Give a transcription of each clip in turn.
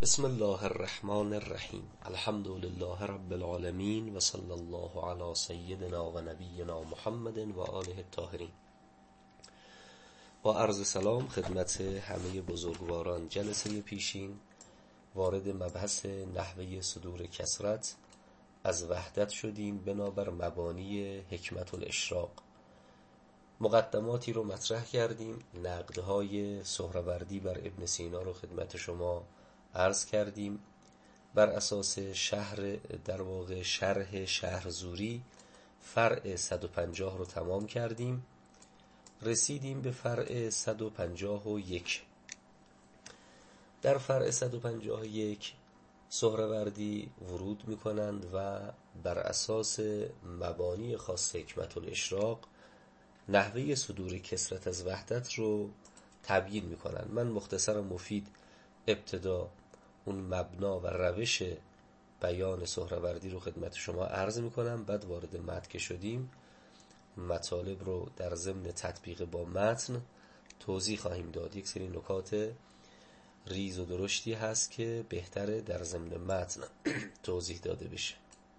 بسم الله الرحمن الرحیم. الحمد لله رب العالمین و صلی الله علی سیدنا و نبینا محمد و آله الطاهرین. با عرض سلام خدمت همه بزرگواران جلسه پیشین وارد مبحث نحوه صدور کسرت از وحدت شدیم بنابر مبانی حکمت الاشراق. مقدماتی رو مطرح کردیم، نقدهای سهروردی بر ابن سینا رو خدمت شما عرض کردیم. بر اساس شرح شهرزوری فرع 150 رو تمام کردیم، رسیدیم به فرع 151. در فرع 151 سهروردی ورود می کنند و بر اساس مبانی خاص حکمت الاشراق نحوه صدور کسرت از وحدت رو تبیین می کنند. من مختصر مفید ابتدا اون مبنا و روش بیان سهروردی رو خدمت شما عرض می کنم، بعد وارد متن که شدیم مطالب رو در ضمن تطبیق با متن توضیح خواهیم داد. یک سری نکات ریز و درشتی هست که بهتره در ضمن متن توضیح داده بشه.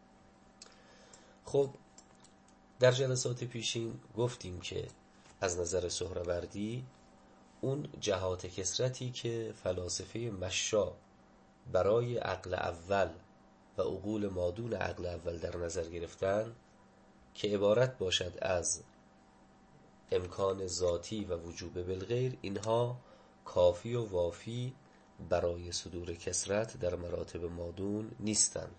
خب در جلسات پیشین گفتیم که از نظر سهروردی اون جهات کسرتی که فلاسفه مشا برای عقل اول و عقول مادون عقل اول در نظر گرفتن که عبارت باشد از امکان ذاتی و وجوب بالغیر، اینها کافی و وافی برای صدور کسرت در مراتب مادون نیستند.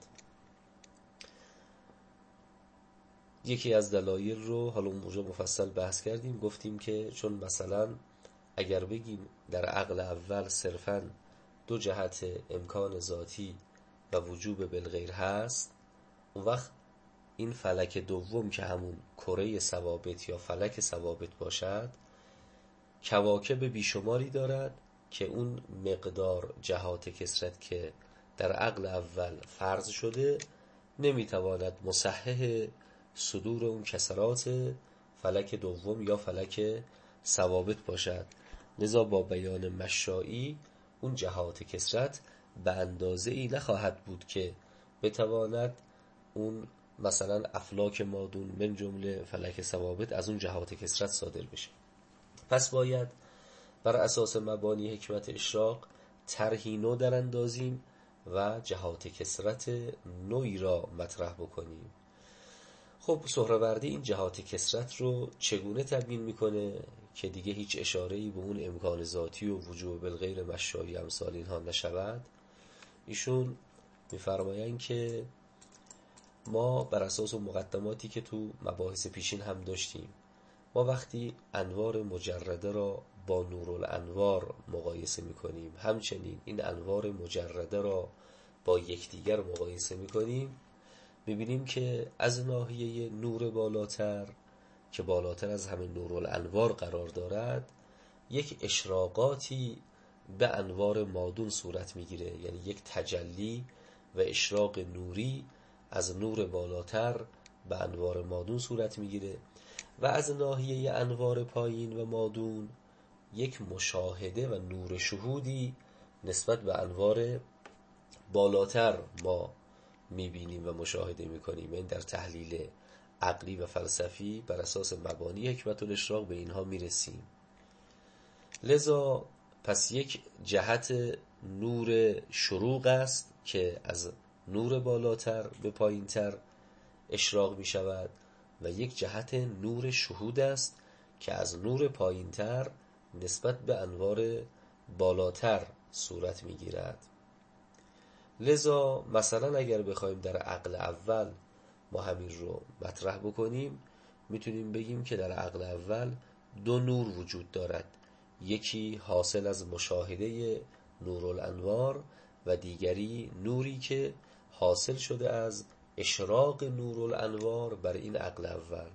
یکی از دلایل رو حالا اونجا مفصل بحث کردیم، گفتیم که چون مثلا اگر بگیم در عقل اول صرفاً دو جهت امکان ذاتی و وجوب بالغیر هست، اون وقت این فلک دوم که همون کره ثوابت یا فلک ثوابت باشد کواکب بیشماری دارد که اون مقدار جهات کسرت که در عقل اول فرض شده نمیتواند مصحح صدور اون کسرات فلک دوم یا فلک ثوابت باشد. لذا با بیان مشایی اون جهات کسرت به اندازه ای نخواهد بود که بتواند اون مثلا افلاک مادون من جمله فلک ثوابت از اون جهات کسرت صادر بشه. پس باید بر اساس مبانی حکمت اشراق طرحی نو در اندازیم و جهات کسرت نوعی را مطرح بکنیم. خب سهروردی این جهات کسرت رو چگونه تبیین میکنه که دیگه هیچ اشاره‌ای به اون امکان ذاتی و وجوب بالغیر مشایی امثال اینها نشود؟ ایشون میفرمایند که ما بر اساس مقدماتی که تو مباحث پیشین هم داشتیم، ما وقتی انوار مجرده را با نورالانوار مقایسه میکنیم، همچنین این انوار مجرده را با یکدیگر مقایسه میکنیم، میبینیم که از ناحیه نور بالاتر که بالاتر از همه نورالانوار قرار دارد یک اشراقاتی به انوار مادون صورت میگیره، یعنی یک تجلی و اشراق نوری از نور بالاتر به انوار مادون صورت میگیره و از ناحیه انوار پایین و مادون یک مشاهده و نور شهودی نسبت به انوار بالاتر ما میبینیم و مشاهده میکنیم. این در تحلیل عقلی و فلسفی بر اساس مبانی حکمت الاشراق به اینها میرسیم. لذا پس یک جهت نور شروق است که از نور بالاتر به پایینتر اشراق میشود و یک جهت نور شهود است که از نور پایینتر نسبت به انوار بالاتر صورت میگیرد. لذا مثلا اگر بخوایم در عقل اول ما همین رو مطرح بکنیم، میتونیم بگیم که در عقل اول دو نور وجود دارد، یکی حاصل از مشاهده نورالانوار و دیگری نوری که حاصل شده از اشراق نورالانوار بر این عقل اول.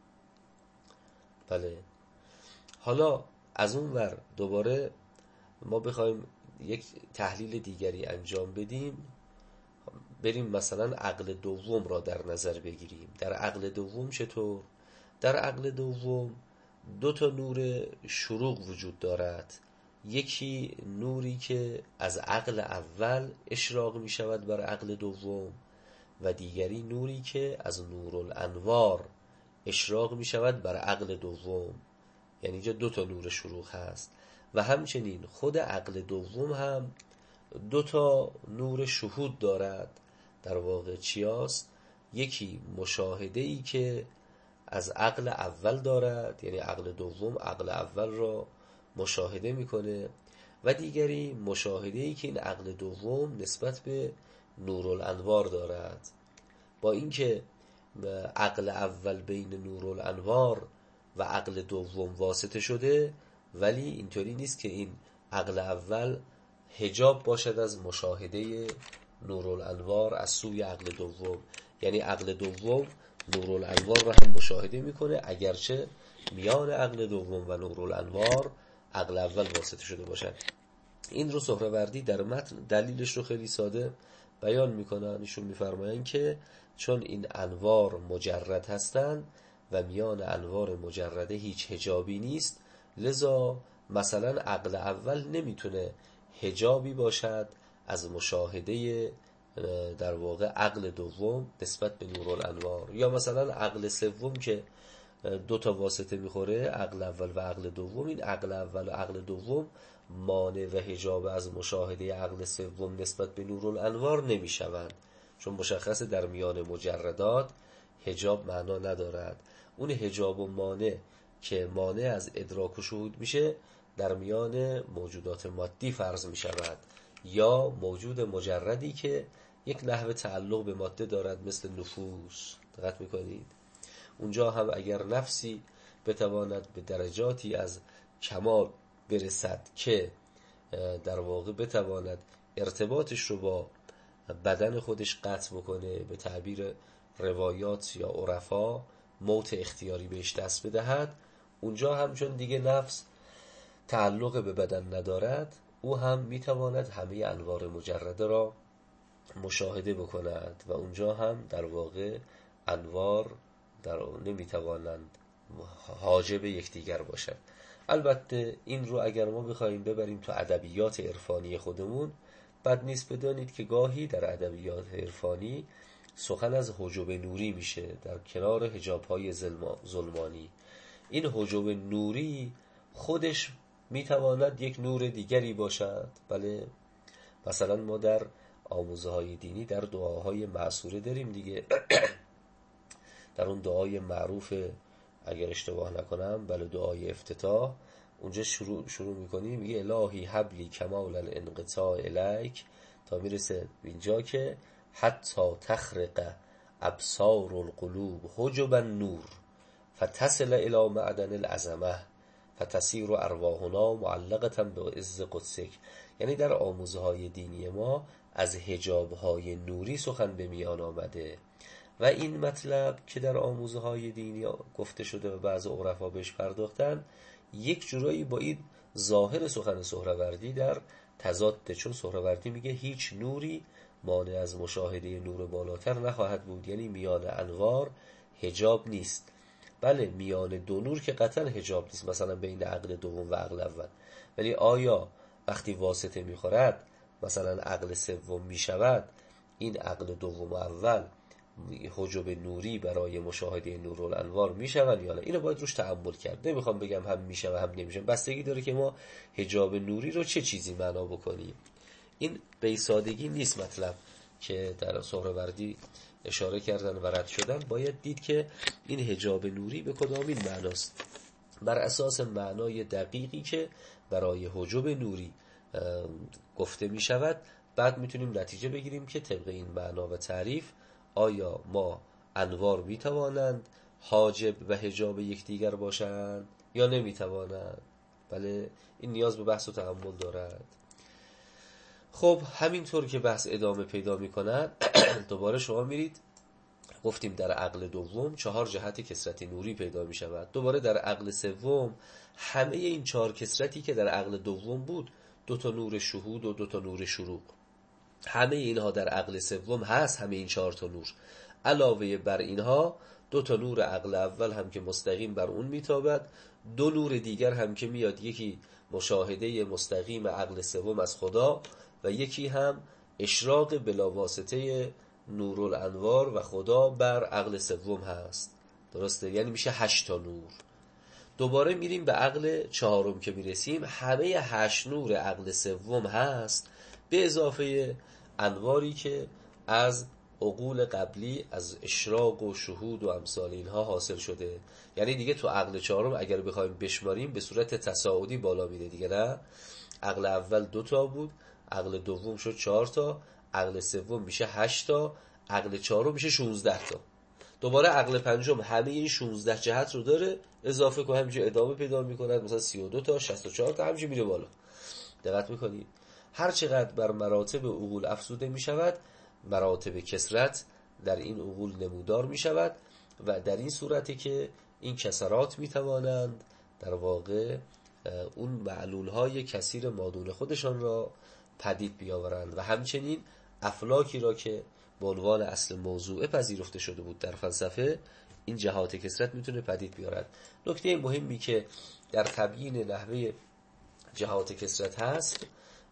بله، حالا از اون ور دوباره ما بخوایم یک تحلیل دیگری انجام بدیم، بریم مثلا عقل دوم را در نظر بگیریم. در عقل دوم چطور؟ در عقل دوم دو تا نور شروق وجود دارد، یکی نوری که از عقل اول اشراق می شود بر عقل دوم و دیگری نوری که از نورالانوار اشراق می شود بر عقل دوم. یعنی اینجا دو تا نور شروق هست و همچنین خود عقل دوم هم دو تا نور شهود دارد. در واقع چیاست؟ یکی مشاهده‌ای که از عقل اول دارد، یعنی عقل دوم عقل اول را مشاهده میکنه، و دیگری مشاهده‌ای که این عقل دوم نسبت به نورالانوار دارد. با اینکه عقل اول بین نورالانوار و عقل دوم واسطه شده، ولی اینطوری نیست که این عقل اول حجاب باشد از مشاهده نورالانوار از سوی عقل دوم. یعنی عقل دوم نورالانوار رو هم مشاهده میکنه، اگرچه میان عقل دوم و نورالانوار عقل اول واسطه شده باشد. این رو سهروردی در متن دلیلش رو خیلی ساده بیان میکنن. ایشون میفرمایند که چون این انوار مجرد هستند و میان انوار مجرده هیچ حجابی نیست، لذا مثلا عقل اول نمیتونه حجابی باشد از مشاهده در واقع عقل دوم نسبت به نورالانوار. یا مثلا عقل سوم که دو تا واسطه میخوره، عقل اول و عقل دوم، این عقل اول و عقل دوم مانع و حجاب از مشاهده عقل سوم نسبت به نورالانوار نمیشوند، چون مشخص در میان مجردات حجاب معنا ندارد. اون حجاب و مانع که مانع از ادراک و شهود میشه در میان موجودات مادی فرض میشود، یا موجود مجردی که یک نحو تعلق به ماده دارد مثل نفوس. دقت میکنید؟ اونجا هم اگر نفسی بتواند به درجاتی از کمال برسد که در واقع بتواند ارتباطش رو با بدن خودش قطع بکنه، به تعبیر روایات یا عرفا موت اختیاری بهش دست بدهد، اونجا هم چون دیگه نفس تعلق به بدن ندارد، او هم میتواند همه انوار مجرده را مشاهده بکند و اونجا هم در واقع انوار نمیتوانند حاجب یکدیگر باشند. البته این رو اگر ما بخوایم ببریم تو ادبیات عرفانی خودمون، بد نیست بدانید که گاهی در ادبیات عرفانی سخن از حجب نوری میشه در کنار حجاب‌های ظلمانی. این حجب نوری خودش میتواند یک نور دیگری باشد. بله، مثلا ما در آموزه های دینی در دعاهای معصوره داریم دیگه. در اون دعای معروف اگر اشتباه نکنم، بله، دعای افتتاح، اونجا شروع میکنیم میگه الهی حبلی کمال الانقطاع الیک، تا میرسه اینجا که حتی تخرق ابصار القلوب حجب النور فتصل الی معدن العظمه فتصیر ارواحنا معلقه بعز قدسک. یعنی در آموزه های دینی ما از حجاب های نوری سخن به میان آمده و این مطلب که در آموزه های دینی گفته شده و بعض عرفا بهش پرداختن، یک جورایی با این ظاهر سخن سهروردی در تضاده، چون سهروردی میگه هیچ نوری مانع از مشاهده نور بالاتر نخواهد بود، یعنی میان انوار حجاب نیست. بله، میان دو نور که قطعا حجاب نیست، مثلا بین عقل دوم و عقل اول، ولی آیا وقتی واسطه میخورد مثلا عقل سوم میشود، این عقل دوم و اول حجب نوری برای مشاهده نورالانوار میشوند یا نه؟ اینو باید روش تأمل کرد. نمیخوام بگم هم میشه و هم نمیشه، بستگی داره که ما حجاب نوری رو چه چیزی معنا بکنیم. این به سادگی نیست مطلب که در سهروردی اشاره کردن و رد شدن. باید دید که این حجاب نوری به کدامین معناست. بر اساس معنای دقیقی که برای حجب نوری گفته می شود، بعد میتونیم نتیجه بگیریم که طبق این معنا و تعریف آیا ما انوار می توانند حاجب و حجاب یکدیگر باشند یا نمی توانند. بله، این نیاز به بحث و تأمل دارد. خب همینطور که بحث ادامه پیدا می کند دوباره شما میرید، گفتیم در عقل دوم 4 جهت کثرت نوری پیدا می شود. دوباره در عقل سوم همه این 4 کثرتی که در عقل دوم بود، 2 تا نور شهود و 2 تا نور شروق، همه اینها در عقل سوم هست. همه این 4 تا نور علاوه بر اینها 2 تا نور عقل اول هم که مستقیم بر اون میتابد، 2 نور دیگر هم که میاد، یکی مشاهده مستقیم عقل سوم از خدا و یکی هم اشراق بلاواسطه نورالانوار و خدا بر عقل سوم هست. درسته؟ یعنی میشه 8 تا نور. دوباره میریم به عقل چهارم که میرسیم، همه 8 نور عقل سوم هست به اضافه انواری که از عقول قبلی از اشراق و شهود و امثال اینها حاصل شده. یعنی دیگه تو عقل چهارم اگر بخوایم بشماریم به صورت تصاعدی بالا میره دیگه. نه، عقل اول 2 تا بود، عقل دوم شد 4 تا، عقل سوم میشه 8 تا، عقل چهارم میشه 16 تا. دوباره عقل پنجم همه این 16 جهت رو داره، اضافه کنه همینجا ادامه پیدا میکنه، مثلا 32 تا، 64 تا، همینجا میره بالا. دقت میکنید هر چقدر بر مراتب عقول افزوده میشود، مراتب کثرت در این عقول نمودار میشود و در این صورتی که این کسرات میتوانند در واقع اون معلولهای کثیر مادون خودشان را پدید بیاورند و همچنین افلاکی را که به عنوان اصل موضوع پذیرفته شده بود در فلسفه، این جهات کثرت میتونه پدید بیارد. نکته مهمی که در تبیین نحوه جهات کثرت هست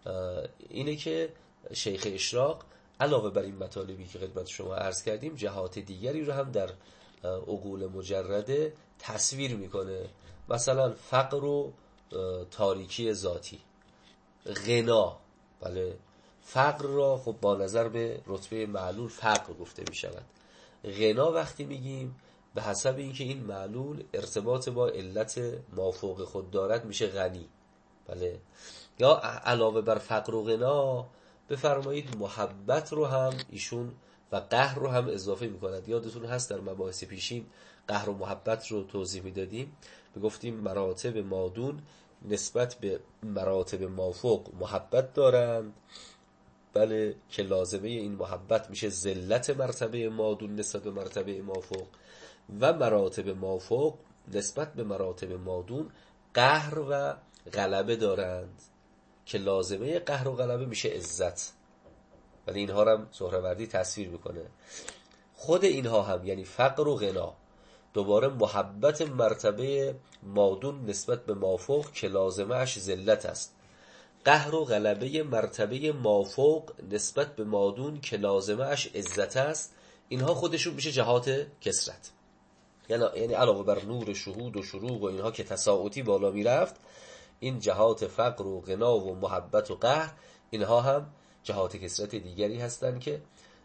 اینه که شیخ اشراق علاوه بر این مطالبی که خدمت شما عرض کردیم، جهات دیگری رو هم در عقول مجرده تصویر میکنه. مثلا فقر و تاریکی ذاتی، غنا. بله، فقر را خب با نظر به رتبه معلول فقر گفته می شود. غنا وقتی میگیم به حسب اینکه این معلول ارتباط با علت مافوق خود دارد میشه غنی. بله، یا علاوه بر فقر و غنا بفرمایید محبت رو هم ایشون و قهر رو هم اضافه میکند. یادتون هست در مباحث پیشین قهر و محبت رو توضیح میدادیم، میگفتیم مراتب مادون نسبت به مراتب مافوق محبت دارند، بله، که لازمه این محبت میشه ذلت مرتبه مادون نسبت به مرتبه مافوق، و مراتب مافوق نسبت به مراتب مادون قهر و غلبه دارند که لازمه قهر و غلبه میشه عزت. ولی اینها رو هم سهروردی تصویر میکنه. خود اینها هم یعنی فقر و غنا، دوباره محبت مرتبه مادون نسبت به مافوق که لازمه اش ذلت است، قهر و غلبه مرتبه مافوق نسبت به مادون که لازمه اش عزت است، اینها خودشون میشه جهات کثرت. یعنی علاوه بر نور شهود و شروق و اینها که تصاعدی بالا میرفت، این جهات فقر و غنا و محبت و قهر اینها هم جهات کثرت دیگری هستند که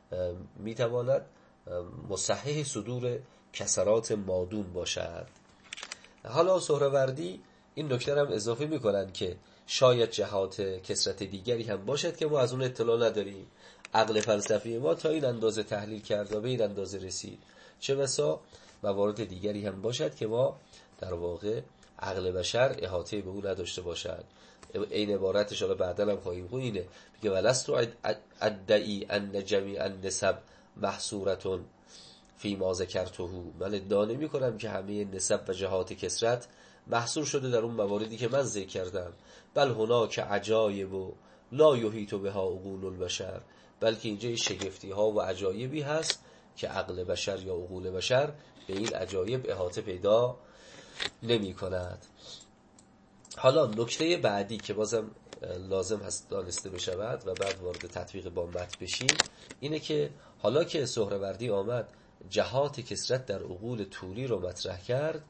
میتواند مصحح صدور کسرات مادون باشد. حالا سهروردی این نکته هم اضافه میکنن که شاید جهات کثرت دیگری هم باشد که ما از اون اطلاع نداریم. عقل فلسفی ما تا این اندازه تحلیل کرد و به این اندازه رسید، چه بسا موارد دیگری هم باشد که ما در واقع عقل بشر احاطه به اون نداشته باشد. این عبارتش حالا بعداً هم خواهیم خوند، اینه میگه ولستو ادعی ان جمیع النسب محصورتون فی ما ذکرته. من ادعا نمی کنم که همه نسب و جهات کثرت محصور شده در اون مواردی که من ذکر کردم، بل هناک عجایب و لا یحیط بها عقول البشر، بلکه اینجا شگفتی ها و عجایبی هست که عقل بشر یا عقول بشر به این عجایب احاطه پیدا نمی کند. حالا نکته بعدی که بازم لازم هست دانسته بشود و بعد وارد تطبیق با متن بشیم اینه که حالا که سهروردی آمد جهات کثرت در عقول طوری رو مطرح کرد،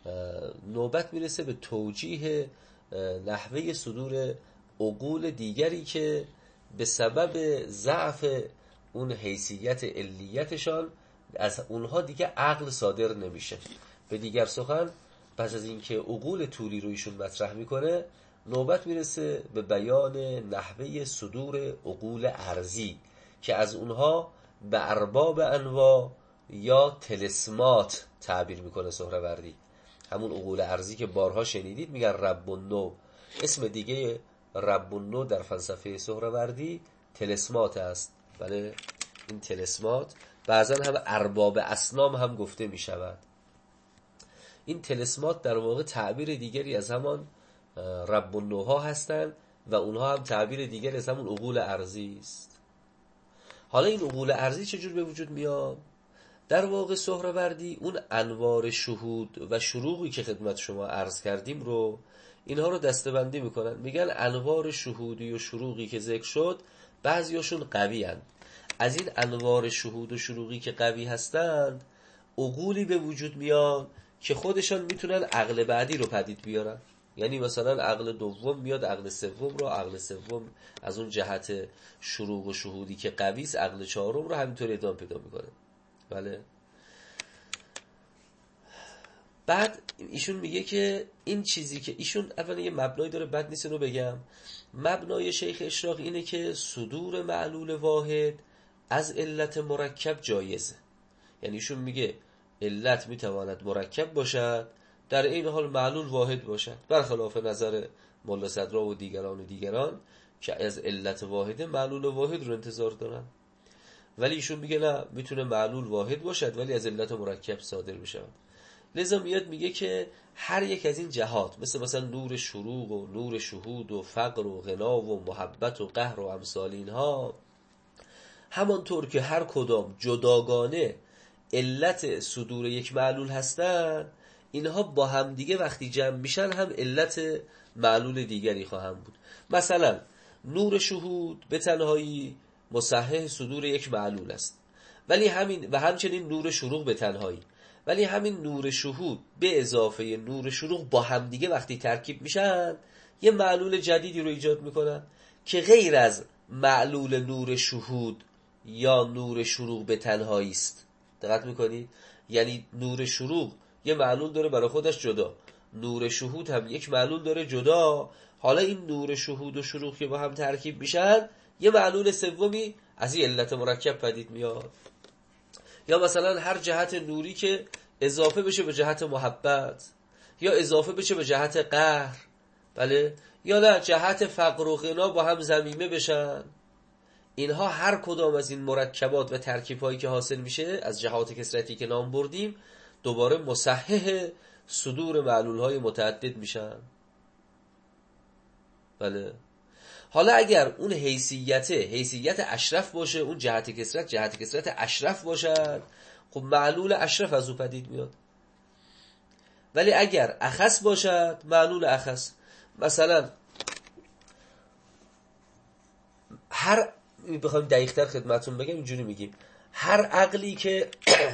نوبت میرسه به توجیه نحوه صدور عقول دیگری که به سبب ضعف اون حیثیت علیتشان از اونها دیگه عقل صادر نمیشه. به دیگر سخن پس از اینکه عقول طولی رو ایشون مطرح میکنه، نوبت میرسه به بیان نحوه صدور عقول ارضی که از اونها به ارباب انواع یا تلسمات تعبیر میکنه سهروردی. همون عقول ارضی که بارها شنیدید میگن رب النوع. اسم دیگه رب النوع در فلسفه سهروردی تلسمات است. بله، این تلسمات بعضا هم ارباب اصنام هم گفته میشود. این تلسمات در واقع تعبیر دیگری از همان رب النوع ها هستند و اونها هم تعبیر دیگری از همون عقول ارضی است. حالا این عقول ارضی چجور به وجود میاد؟ در واقع سهروردی اون انوار شهود و شروقی که خدمت شما عرض کردیم رو اینها رو دسته‌بندی میکنن، میگن انوار شهودی و شروقی که ذکر شد بعضیاشون قوی هستند. از این انوار شهود و شروقی که قوی هستند عقولی به وجود میان که خودشان میتونن عقل بعدی رو پدید بیارن. یعنی مثلا عقل دوم میاد عقل سوم رو، عقل سوم از اون جهت شروق و شهودی که قوی است عقل چهارم رو همینطوری ادامه پیدا میکنه. بله. بعد ایشون میگه که این چیزی که ایشون اولا یه مبنایی داره، بد نیست اینو بگم. مبنای شیخ اشراق اینه که صدور معلول واحد از علت مرکب جایزه. یعنی ایشون میگه علت میتواند مرکب باشد در این حال معلول واحد باشد، برخلاف نظر ملا صدرا و دیگران که از علت واحده معلول واحد رو انتظار دارن. ولی ایشون میگه نه، میتونه معلول واحد باشد ولی از علت مرکب صادر بشه. لذا میاد میگه که هر یک از این جهات مثلا نور شروق و نور شهود و فقر و غنا و محبت و قهر و امثال اینها، همانطور که هر کدام جداگانه علت صدور یک معلول هستن، اینها با هم دیگه وقتی جمع میشن هم علت معلول دیگری خواهند بود. مثلا نور شهود به تنهایی مصحح صدور یک معلول است، ولی همچنین نور شروق به تنهایی، ولی همین نور شهود به اضافه نور شروق با هم دیگه وقتی ترکیب میشن یه معلول جدیدی رو ایجاد میکنن که غیر از معلول نور شهود یا نور شروق به تنهایی است. دقت میکنید؟ یعنی نور شروق یه معلول داره برای خودش جدا، نور شهود هم یک معلول داره جدا. حالا این نور شهود و شروق که با هم ترکیب میشن یه معلول سومی از این علت مرکب پدید میاد. یا مثلا هر جهت نوری که اضافه بشه به جهت محبت یا اضافه بشه به جهت قهر، بله، یا نه جهت فقر و غنا با هم ضمیمه بشن، اینها هر کدام از این مرکبات و ترکیب‌هایی که حاصل میشه از جهات کثرتی که نام بردیم دوباره مصحح صدور معلول‌های متعدد میشن. بله. حالا اگر اون حیثیت اشرف باشه، اون جهت کثرت اشرف باشد، خب معلول اشرف از او پدید میاد. ولی اگر اخص باشد، معلول اخص. مثلا هر بخوایم دقیق‌تر خدمتتون بگم اینجوری میگیم هر عقلی که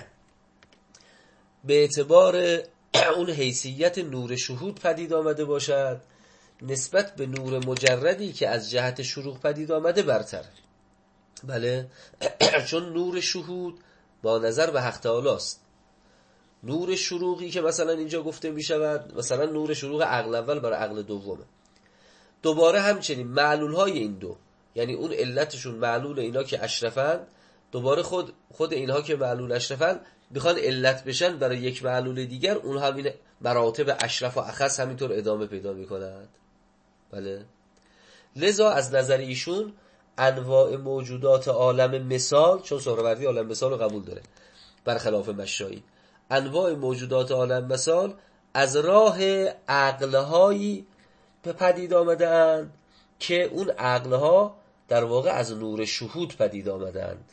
به اعتبار اون حیثیت نور شهود پدید آمده باشد نسبت به نور مجردی که از جهت شروق پدید آمده برتر. بله. چون نور شهود با نظر به حق تعالی است. نور شروقی که مثلا اینجا گفته می شود مثلا نور شروق عقل اول برای عقل دومه، دوباره همچنین معلول های این دو، یعنی اون علتشون معلول اینا که اشرفن، دوباره خود اینها که معلول اشرفن میخوان علت بشن برای یک معلول دیگر، اون همین مراتب اشرف و اخص همینطور ادامه پیدا میکنند. بله. لذا از نظر ایشون انواع موجودات عالم مثال، چون سهروردی عالم مثال رو قبول داره برخلاف مشایی، انواع موجودات عالم مثال از راه عقلهایی به پدید آمدند که اون عقلها در واقع از نور شهود پدید آمدند.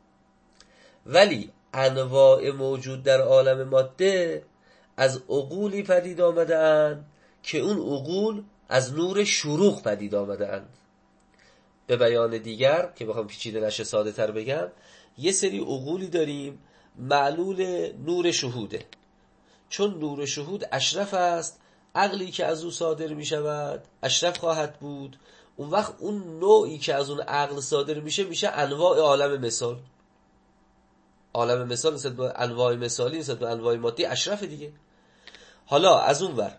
ولی انواع موجود در عالم ماده از عقولی پدید آمدند که اون عقول از نور شروق پدید آمدند. به بیان دیگر که بخوام پیچیده نشه ساده تر بگم، یه سری عقولی داریم معلول نور شهوده، چون نور شهود اشرف است، عقلی که از او صادر می شود اشرف خواهد بود. اون وقت اون نوعی که از اون عقل صادر میشه انواع عالم مثال. عالم مثال نسبت به انواع مثالی نسبت به انواع مادی اشرف دیگه. حالا از اون ور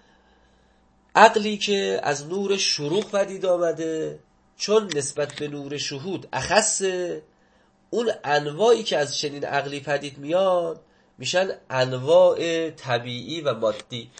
عقلی که از نور شروق پدید آمده، چون نسبت به نور شهود اخصه، اون انواعی که از چنین عقلی پدید میاد میشن انواع طبیعی و مادی.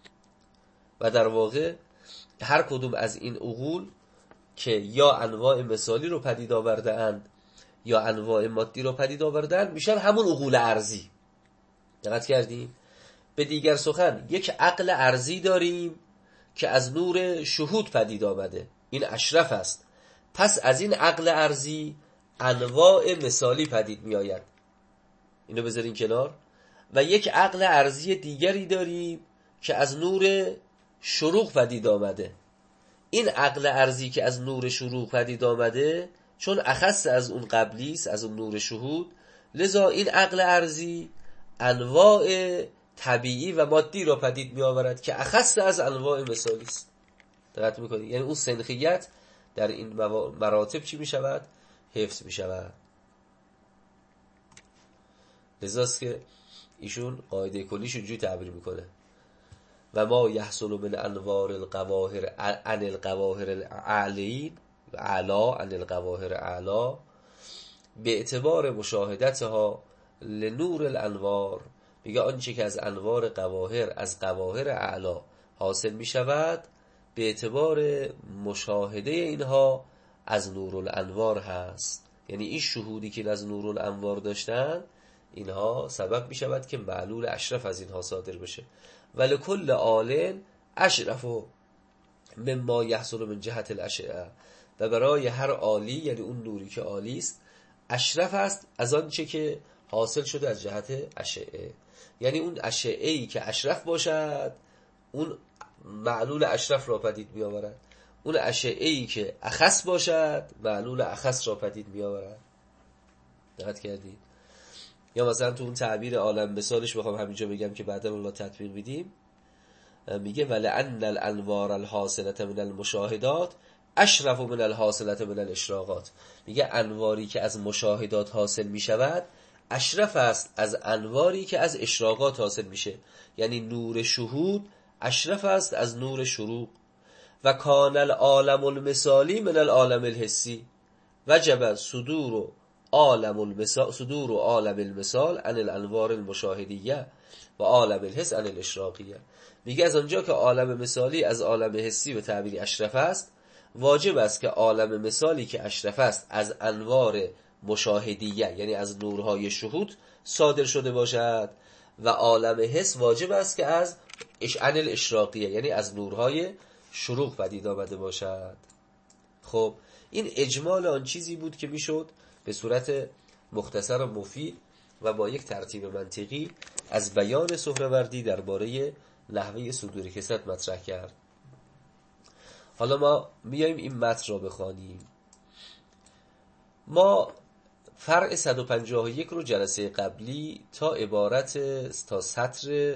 و در واقع هر کدوم از این عقول که یا انواع مثالی رو پدید آورده اند یا انواع مادی رو پدید آورده اند میشن همون عقول ارضی. دقت کردیم؟ به دیگر سخن یک عقل ارضی داریم که از نور شهود پدید آمده، این اشرف است. پس از این عقل ارضی انواع مثالی پدید می آید. اینو بذارین کنار. و یک عقل ارضی دیگری داریم که از نور شروق پدید آمده. این عقل ارضی که از نور شروق پدید آمده چون اخص از اون قبلی است، از اون نور شهود، لذا این عقل ارضی انواع طبیعی و مادی را پدید می آورد که اخص از انواع مثالی است. دقت میکنید؟ یعنی اون سنخیت در این مراتب چی می شود؟ حفظ می شود. لذاست که ایشون قاعده کلیش اینجوری تعبیر میکنه: و ما یحصل من انوار القواهر عن القواهر الاعلین اعلا عن القواهر اعلا به اعتبار مشاهدتها لنور الانوار. میگه آنچه که از انوار قواهر، از قواهر اعلا حاصل میشود به اعتبار مشاهده اینها از نور الانوار هست. یعنی این شهودی که از نور الانوار داشتن، اینها سبب می شود که معلول اشرف از اینها صادر بشه. ولکل آل اشرف مما یحصل من جهت الاشعه، و برای هر عالی، یعنی اون نوری که عالی است، اشرف است از آنچه که حاصل شده از جهت اشعه. یعنی اون اشعه‌ای که اشرف باشد اون معلول اشرف را پدید می آورد، اون اشعه‌ای که اخص باشد معلول اخص را پدید می آورد. دقت کردید؟ یا مثلا تو اون تعبیر عالم مثالش بخوام همینجا بگم که بعدا الله تطبیق میدیم، میگه ولعن الانوار الحاصله من المشاهدات اشرف من الحاصله من الاشراقات. میگه انواری که از مشاهدات حاصل میشود اشرف است از انواری که از اشراقات حاصل میشه. یعنی نور شهود اشرف است از نور شروق. و کان العالم المثالی من العالم الحسی وجب صدور عالم المثال عن الانوار المشاهدیه و عالم الحس عن الاشراقیه. میگه از آنجا که عالم مثالی از عالم حسی به تعبیر اشرف است، واجب است که عالم مثالی که اشرف است از انوار مشاهدیه، یعنی از نورهای شهود صادر شده باشد، و عالم حس واجب است که از عن الاشراقیه، یعنی از نورهای شروق پدید آمده باشد. خب این اجمال آن چیزی بود که میشد به صورت مختصر و مفید و با یک ترتیب منطقی از بیان سهروردی درباره نحوه صدور کثرت مطرح کرد. حالا ما میایم این متن را بخوانیم. ما فرع 151 رو جلسه قبلی تا تا سطر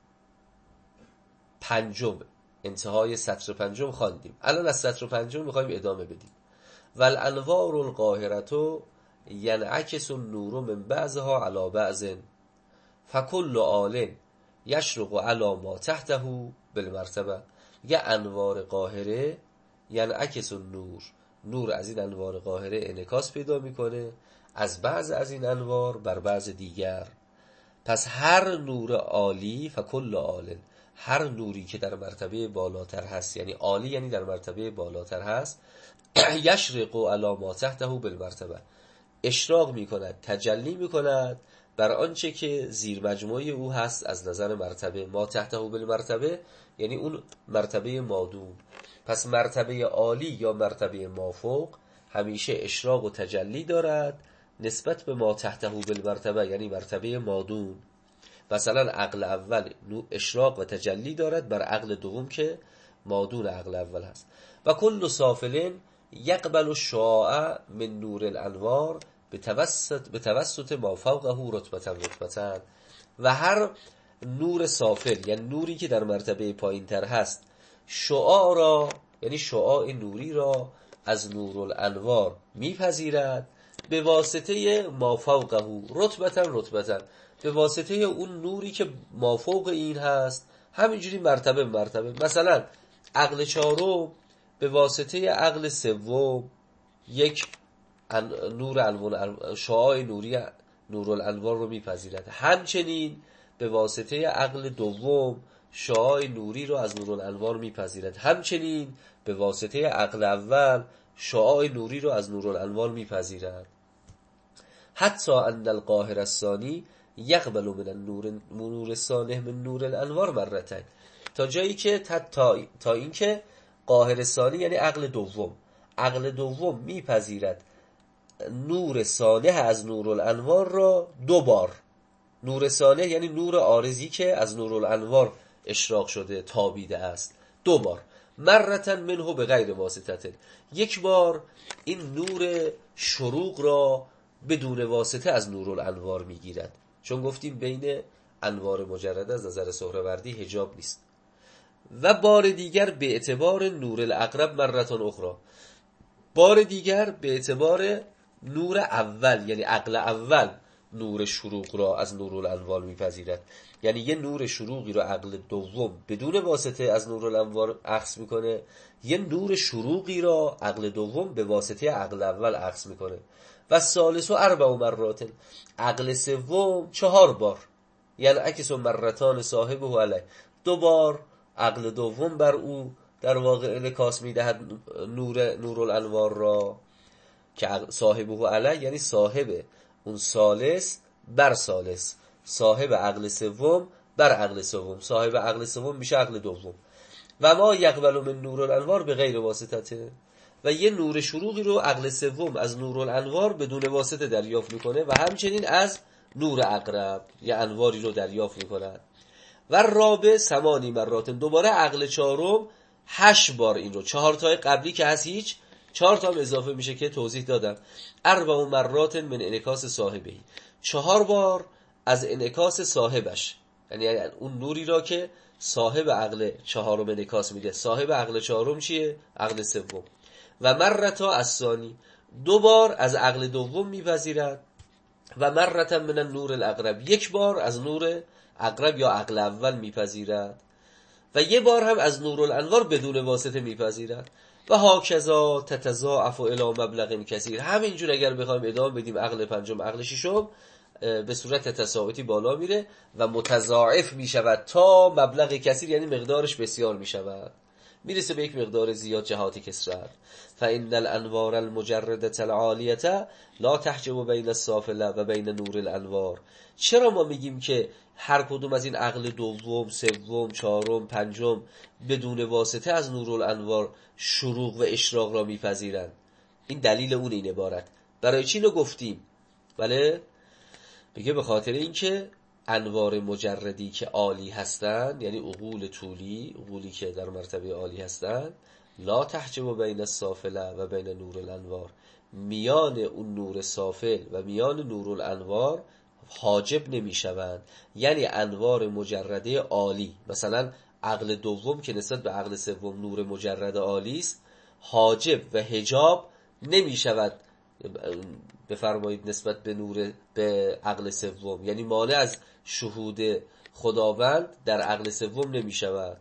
پنجم، انتهای سطر پنجم خواندیم. الان از سطر پنجم میخوایم ادامه بدیم. والانوار القاهرة ینعکس النور من بعضها علی بعض فکل آل یشرق علی ما تحته بالمرتبه. یه انوار قاهره ینعکس النور، نور از این انوار قاهره انعکاس پیدا میکنه از بعض از این انوار بر بعض دیگر. پس هر نور عالی، فکل آل، هر نوری که در مرتبه بالاتر هست، یعنی عالی یعنی در مرتبه بالاتر هست، یشرق علی ما تحته بالمرتبه، اشراق میکند، تجلی میکند بر آنچه که زیر مجموعه او هست از نظر مرتبه. ما تحته بالمرتبه یعنی اون مرتبه مادون. پس مرتبه عالی یا مرتبه مافوق همیشه اشراق و تجلی دارد نسبت به ما تحته بالمرتبه، یعنی مرتبه مادون. مثلا عقل اول اشراق و تجلی دارد بر عقل دوم که مادون عقل اول هست. و کل سافل یقبل الشعاع من نور الانوار به توسط ما فوقه رتبة. و هر نور سافل، یعنی نوری که در مرتبه پایین تر هست، شعاع را، یعنی شعاع نوری را از نور الانوار میپذیرد به واسطه ما فوقه رتبة، به واسطه اون نوری که مافوق این هست. همینجوری مرتبه مرتبه. مثلا عقل چهارم به واسطه عقل سوم یک شعاع نوری نور الانوار رو میپذیرد. همچنین به واسطه عقل دوم شعاع نوری رو از نور الانوار میپذیرد. همچنین به واسطه عقل اول شعاع نوری رو از نور الانوار میپذیرد. حتی ان القاهر الثانی یقبل من النور الصالح من نور الانوار مرتين، تا جایی که تا اینکه قاهر ثانی یعنی عقل دوم میپذیرد نور صالح از نور الانوار را دو بار. نور صالح یعنی نور عارضی که از نور الانوار اشراق شده، تابیده است، 2 بار، مرتن منه به غیر واسطه، یک بار این نور شروق را بدون واسطه از نورالانوار میگیرد، چون گفتیم بین انوار مجرده از نظر سهروردی حجاب نیست. و بار دیگر به اعتبار نور الاقرب مرتان اخرى، بار دیگر به اعتبار نور اول، یعنی عقل اول نور شروق را از نورالانوار میپذیرد. یعنی یه نور شروقی را عقل دوم بدون واسطه از نورالانوار اخذ میکنه، یه نور شروقی را عقل دوم به واسطه عقل اول اخذ میکنه. و ثالث و 4 مرات، عقل سوم 4 بار، یعنی عکس و مرتان صاحبه علیه، 2 بار عقل دوم بر او در واقع انعکاس میدهد نورالانوار را که صاحبه علیه، یعنی صاحب اون ثالث بر ثالث، صاحب عقل سوم بر عقل سوم، صاحب عقل سوم میشه عقل دوم. و ما یقبل من نورالانوار به غیر واسطته، و یه نور شروقی رو عقل سوم از نورالانوار بدون واسطه دریافت میکنه و همچنین از نور اقرب یه انواری رو دریافت میکنه. و رابع 8 مرات، دوباره عقل چهارم 8 بار این رو، 4 تای قبلی که هست هیچ، 4 تا هم اضافه میشه که توضیح دادم. 4 مرات من انعکاس صاحبهی، 4 بار از انعکاس صاحبش، یعنی اون نوری را که صاحب عقل چهارم انعکاس میده. صاحب عقل چهارم چیه؟ عقل سوم. و مرتا از ثانی، 2 بار از عقل دوم میپذیرد. و مرتا من النور الاقرب، 1 بار از نور اقرب یا عقل اول میپذیرد. و 1 بار هم از نورالانوار بدون واسطه میپذیرد. و هاکذا تتضاعف الی مبلغ کثیر، همینجور اگر بخوایم ادامه بدیم عقل پنجم عقل ششم به صورت تساوتی بالا میره و متضاعف میشود تا مبلغ کثیر، یعنی مقدارش بسیار میشود، میرسه به یک مقدار زیاد جهات کثرت. فإن الانوار المجردة العالیة لا تحجب بین السافله و بین نور الانوار. چرا ما میگیم که هر کدوم از این عقل دوم، سوم، چهارم، پنجم بدون واسطه از نورالانوار شروق و اشراق را میپذیرند؟ این دلیل اون این عبارت. برای چی اینو گفتیم؟ بله، بگه به خاطر اینکه انوار مجردی که عالی هستند، یعنی عقول طولی، عقولی که در مرتبه عالی هستند، لا تحجب بین السافله و بین نور الانوار، میان اون نور سافل و میان نورالانوار حاجب نمیشوند. یعنی انوار مجرده عالی، مثلا عقل دوم که نسبت به عقل سوم نور مجرد عالی است، حاجب و حجاب نمیشود بفرمایید نسبت به نور به عقل سوم، یعنی مانع از شهود خداوند در عقل سوم نمیشود.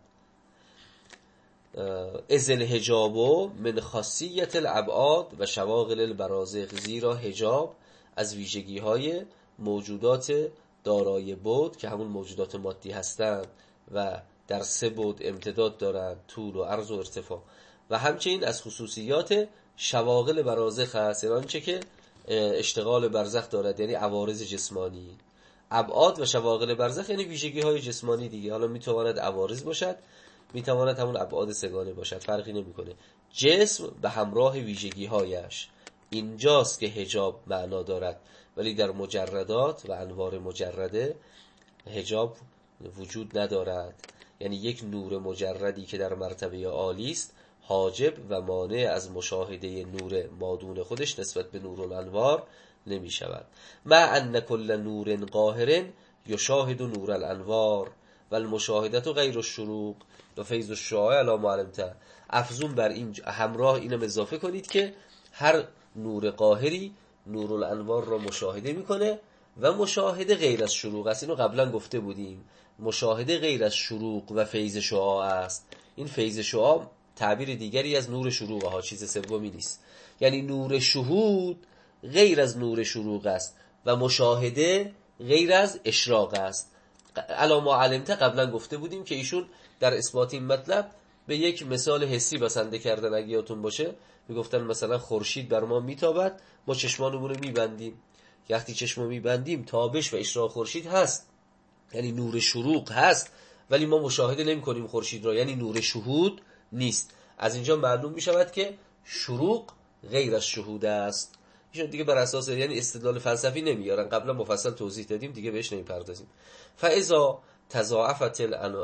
اذ الحجاب من خاصیت الابعاد و شواغل البرازخ، زیرا حجاب از ویژگی های موجودات دارای بعد که همون موجودات مادی هستند و در 3 بعد امتداد دارند، طول و عرض و ارتفاع، و همچنین از خصوصیات شواغل برازخ هست، یعنی آنچه که اشتغال برزخ دارد، یعنی عوارض جسمانی. ابعاد و شواغل برزخ یعنی ویژگی های جسمانی دیگه، حالا میتواند عوارض باشد، میتواند همون ابعاد سگانه باشد، فرقی نمیکنه، جسم به همراه ویژگی هایش. اینجاست که حجاب معنا دارد، ولی در مجردات و انوار مجرده حجاب وجود ندارد. یعنی یک نور مجردی که در مرتبه عالی است حاجب و مانع از مشاهده نور مادون خودش نسبت به نورالانوار نمی شود. مع ان کل نور قاهر یشاهد نور الانوار و المشاهدت غیر الشروق و فیض الشعاع علی ما علمت. افزون بر این همراه اینم اضافه کنید که هر نور قاهری نورالانوار را مشاهده میکنه و مشاهده غیر از شروق است. اینو قبلا گفته بودیم، مشاهده غیر از شروق و فیض شعاع است. این فیض شعاع تعبیر دیگری از نور شروق ها، چیز سومی نیست. یعنی نور شهود غیر از نور شروق است و مشاهده غیر از اشراق است. علی ما علمت قبلا گفته بودیم که ایشون در اثبات این مطلب به یک مثال حسی بسنده کردن. اگه یادتون باشه میگفتن مثلا خورشید بر ما میتابد، ما چشمانمون رو میبندیم، وقتی چشمو میبندیم تابش و اشراق خورشید هست، یعنی نور شروق هست، ولی ما مشاهده نمی کنیم خورشید را، یعنی نور شهود نیست. از اینجا معلوم می شود که شروق غیر از شهود است. ایشون دیگه بر اساس یعنی استدلال فلسفی نمیارن، قبلا مفصل توضیح دادیم، دیگه بهش نمیپردازیم. فاذا تضاعفت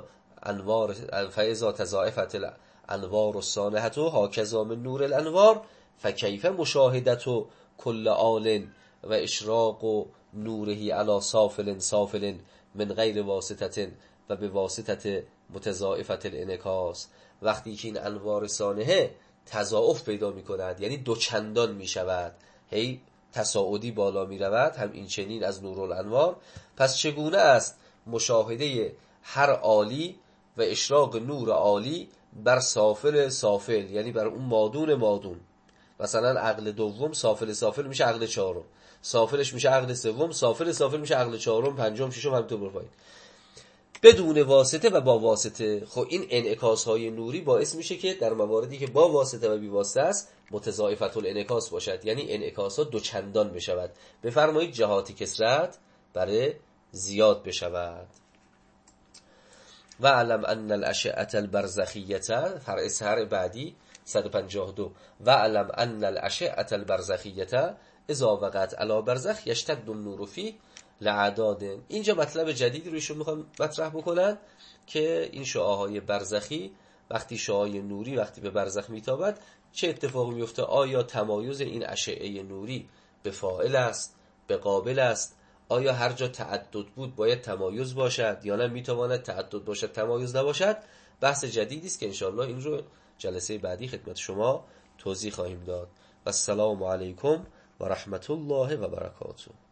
انوار فاذا تضاعفت الانوار الصانحه هكذا من نور الانوار فکیف مشاهدت کل آل و اشراق نوره علی سافل سافل من غیر واسطه و به واسطه متضاعفت الانعکاس. وقتی که این انوار صانحه تضاعف پیدا می کند، یعنی دوچندان می شود، هی تصاعدی بالا می رود، هم این چنین از نورالانوار. پس چگونه است مشاهده هر عالی و اشراق نور عالی بر سافل سافل، یعنی بر اون مادون مادون. مثلا عقل دوم سافل سافل میشه عقل چهارم، سافلش میشه عقل سوم، سافل سافل میشه عقل چهارم، پنجم، ششم، همینطور برو بدون واسطه و با واسطه. خب این انعکاس های نوری باعث میشه که در مواردی که با واسطه و بی واسطه است متضاعفت الانعکاس باشد، یعنی انعکاس ها دوچندان بشود. بفرمایید جهات کسرت برای زیاد بشود. و علم ان الاشعه البرزخیه، فرع سر بعدی 152. و علم ان الاشعه البرزخیه اذا وقعت علی برزخ یشتد النور فیه لعداد. اینجا مطلب جدیدی رو ایشون میخوام مطرح بکنن که این شعاعهای برزخی، وقتی شعاع نوری وقتی به برزخ میتابد چه اتفاقی میفته؟ آیا تمایز این اشعه نوری به فاعل است، به قابل است؟ آیا هر جا تعدد بود باید تمایز باشد یا نه میتواند تعدد باشد تمایز نباشد؟ بحث جدیدی است که انشاءالله این رو جلسه بعدی خدمت شما توضیح خواهیم داد. و السلام علیکم و رحمت الله و برکاته.